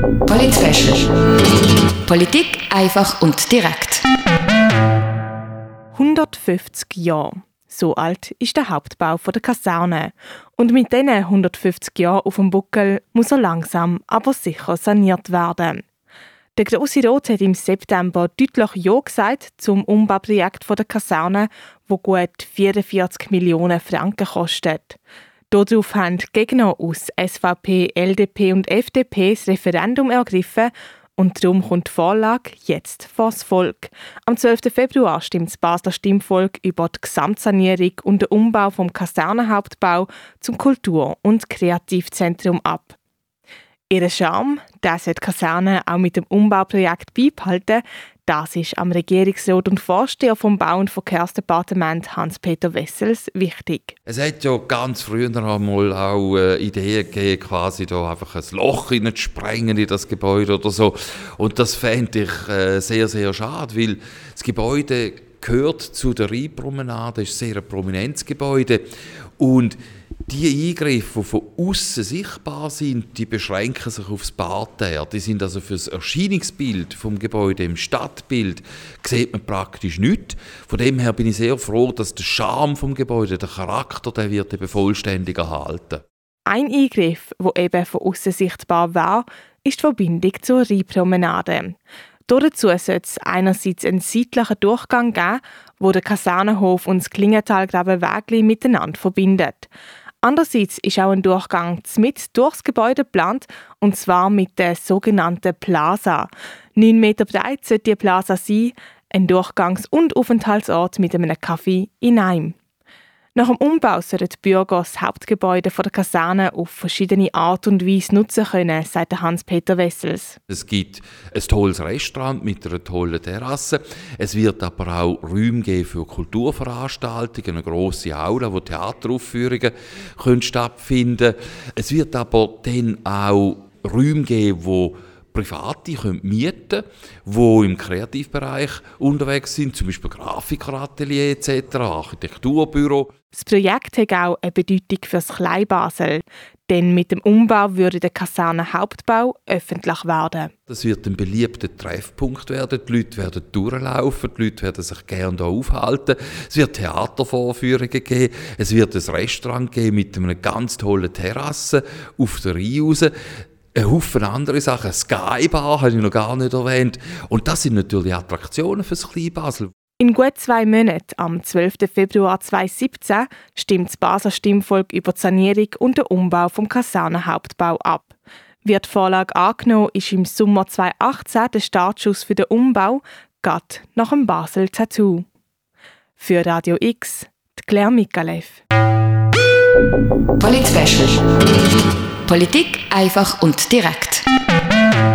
Polit-Special. Politik einfach und direkt. 150 Jahre. So alt ist der Hauptbau der Kaserne. Und mit diesen 150 Jahren auf dem Buckel muss er langsam, aber sicher saniert werden. Der Grosse Rat hat im September deutlich Ja gesagt zum Umbauprojekt der Kaserne, das gut 44 Millionen Franken kostet. Darauf haben die Gegner aus SVP, LDP und FDP das Referendum ergriffen und darum kommt die Vorlage jetzt vor das Volk. Am 12. Februar stimmt das Basler Stimmvolk über die Gesamtsanierung und den Umbau vom Kasernenhauptbau zum Kultur- und Kreativzentrum ab. Ihren Charme, das wird die Kaserne auch mit dem Umbauprojekt beibehalten. Das ist am Regierungsrat und Vorsteher vom Bau- und Verkehrsdepartement Hans-Peter Wessels wichtig. Es hat ja ganz früher einmal auch Ideen gegeben, quasi da einfach ein Loch hineinzusprengen in das Gebäude oder so. Und das fände ich sehr, sehr schade, weil das Gebäude gehört zu der Rheinpromenade, ist ein sehr prominentes Gebäude. Und die Eingriffe, die von außen sichtbar sind, die beschränken sich aufs Parterre. Die sind also für das Erscheinungsbild vom Gebäude im Stadtbild sieht man praktisch nichts. Von dem her bin ich sehr froh, dass der Charme vom Gebäude, der Charakter, der wird eben vollständig erhalten. Ein Eingriff, der eben von außen sichtbar war, ist die Verbindung zur Rheinpromenade. Dazu soll es einerseits einen seitlichen Durchgang geben, wo der Kasernenhof und das Klingentalgrabenwägli miteinander verbindet. Andererseits ist auch ein Durchgang mitten durchs Gebäude geplant, und zwar mit der sogenannten Plaza. 9 Meter breit soll die Plaza sein, ein Durchgangs- und Aufenthaltsort mit einem Café in einem. Nach dem Umbau sollen die Bürger das Hauptgebäude der Kaserne auf verschiedene Art und Weise nutzen können, sagt Hans-Peter Wessels. Es gibt ein tolles Restaurant mit einer tollen Terrasse. Es wird aber auch Räume geben für Kulturveranstaltungen, eine grosse Aula, wo Theateraufführungen stattfinden können. Es wird aber dann auch Räume geben, wo Private mieten können, die im Kreativbereich unterwegs sind, zum Beispiel Grafikeratelier etc., Architekturbüro. Das Projekt hat auch eine Bedeutung für das Kleinbasel, denn mit dem Umbau würde der Kasernenhauptbau öffentlich werden. Das wird ein beliebter Treffpunkt werden, die Leute werden durchlaufen, die Leute werden sich gerne hier aufhalten. Es wird Theatervorführungen geben, es wird ein Restaurant geben mit einer ganz tollen Terrasse auf der Rhein raus. Ein Haufen andere Sachen, Skybar habe ich noch gar nicht erwähnt. Und das sind natürlich Attraktionen für das Kleinbasel. In gut 2 Monaten, am 12. Februar 2017, stimmt das Basler Stimmvolk über die Sanierung und den Umbau vom Kasernenhauptbau ab. Wird die Vorlage angenommen, ist im Sommer 2018 der Startschuss für den Umbau, gerade nach dem Basel-Tattoo. Für Radio X, die Claire Mikalev. Polit-Special. Politik einfach und direkt.